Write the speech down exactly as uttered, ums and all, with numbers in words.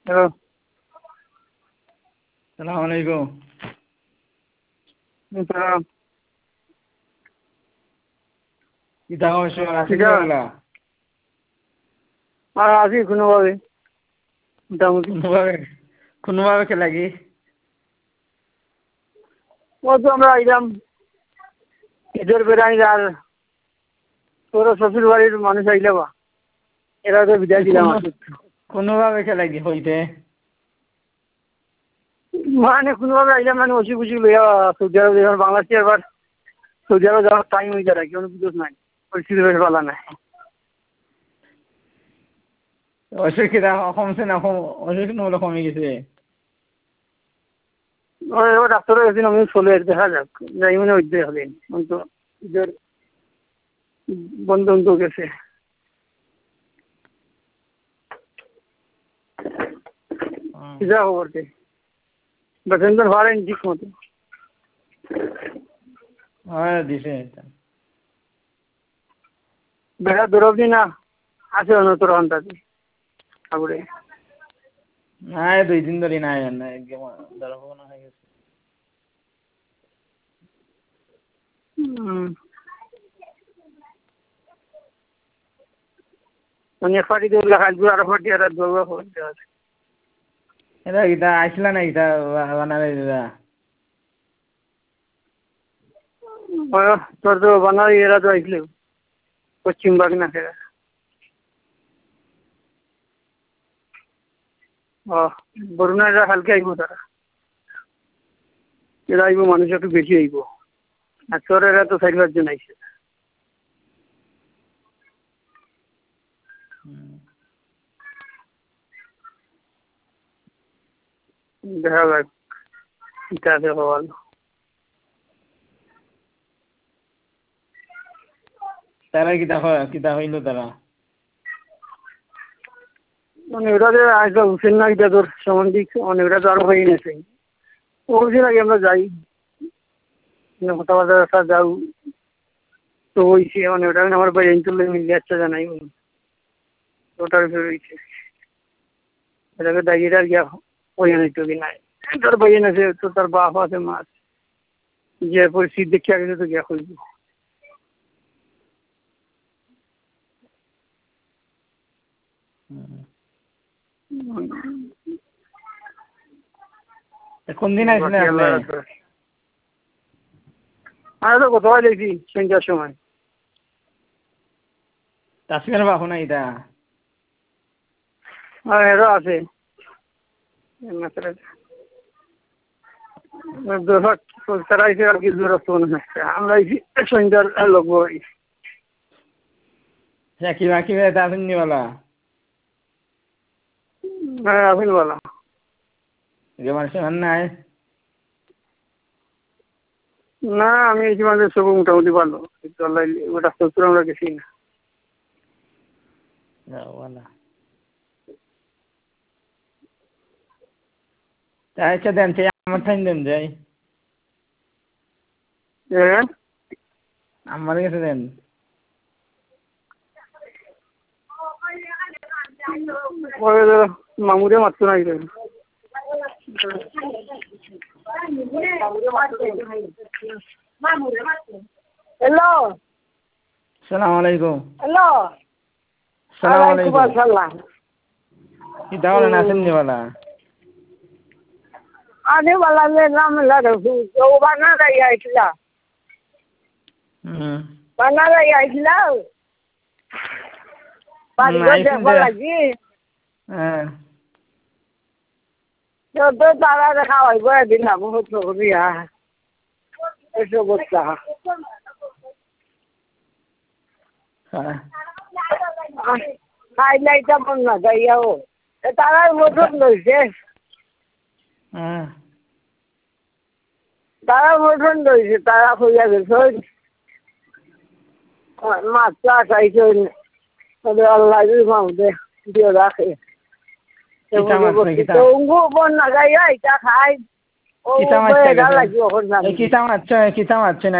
Hello, সালাম আলাইকুম। সালাম। কিতা অবশ্য আছেন কিটা বলা আর আছি কোনোভাবে মোটামুটি। কোনোভাবে কোনোভাবে কে লাগি ও তো আমরা আইলাম ঈদের বেড়াই আর তোর শ্বশুর বাড়ির মানুষ আইলে বা এরা তো বিদায় দিলাম আর কি। কোনোভাবে কে লাগি হইতে মানে কোনোভাবে আইলাম মানে অসুখ বুসুখ লইয়া সৌদি আরব যখন বাংলাদেশে আবার সৌদি আরব যাওয়ার টাইম হয়ে যায় কোনো বুঝোস নাই, পরিস্থিতি বেশ ভালো নাই। অসুখ কিতা কমছে না কম অসুখ নহলে কমে গেছে? ওই এবার ডাক্তারের কাছে আমি চলে দেখা যাক যাই মানে ওই হবে তো ঈদের বন্ধ বন্ধ গেছে। যা খবর কে বেতন তো ভাড়াই ঠিক মতো হ্যাঁ দিছে বেড়া দৌড়বি না আছে অনতর অন্তাতে ঠাকুরে নাই দুই দিন ধরে নাই না একদম ধরো না হয়ে গেছে। অনেক ফাটি দৌড়লে খাইল আরো ফাটি আর দৌড়বা করতে আছে। এটা কিতা আইসলা না কিতা বানাবে দিদা তোর তো বানাই এরা তো আইসলে পশ্চিম বাগনা ফেরা ও বরুণা এরা হালকে আইব, তারা এরা আইব মানুষ একটু বেশি আইব আর তোর এরা তো চার পাঁচজন আইসে। দেখা যাক কিতা আছে হওয়াল। তারা কিতা হয় কিতা হইল তারা মানে ওটা যে আজকে উঠেন না এটা তোর সামাজিক মানে ওটা তো আরো হয়ে গেছে ওদিন আগে আমরা যাই কথাবার্তা যাও তো হয়েছে মানে ওটা আমার বাড়ি তুললে মিলিয়ে আসছে জানাই ওটার উপরে রয়েছে এটাকে দাঁড়িয়ে আর গিয়া ওই আনিত কি নাই তার বাইন আছে তো তার বাপ আছে মা আছে যে পরিস্থিতি দেখিয়া গেছে তো গিয়া খুঁজব। কোন দিন আসলে আপনি? আমি তো কোথাও দেখছি সন্ধ্যার সময় তাসমিয়ার বাপু না এটা আর এরও আছে তারা এসে আর কি দূরত্ব মনে হচ্ছে আমরা সন্ধ্যার লোক কি বাকি তাসমিন নিওয়ালা হ্যাঁ আফিল বলা যে মানুষ নাই না আমি এই মাঝে সব মোটামুটি ভালো ওটা সত্তর আমরা গেছি না আচ্ছা দেন সে আমার ঠাইন দেন যাই আমার কাছে দেন মামুরে মারতো না হ্যালো সালাম আলাইকুম। হ্যালো সালাম আলাইকুম। কি দাওয়া না আছেন নি বালা আরে বালা মে নাম লাগা ও বানা রাই আইছিলা হুম বানা রাই আইছিলা বাড়ি দেখবা লাগি হ্যাঁ তো তো তারা খাওয়াই বড় দিন না বহুত করিয়া এসব বস্তা হ্যাঁ হাইলাইটটা মন না যাইয়াও তারা মোটর লইছে হ্যাঁ তারা মোটর লইছে তারা হইয়া গেছে মাছ চাষ আইছে আল্লাহ মাউদে দিয়ে রাখে উঙ্গু বন না যাইয়া এটা খাই ও লাগি ওখানে কিতা মাছ কিতা মাছ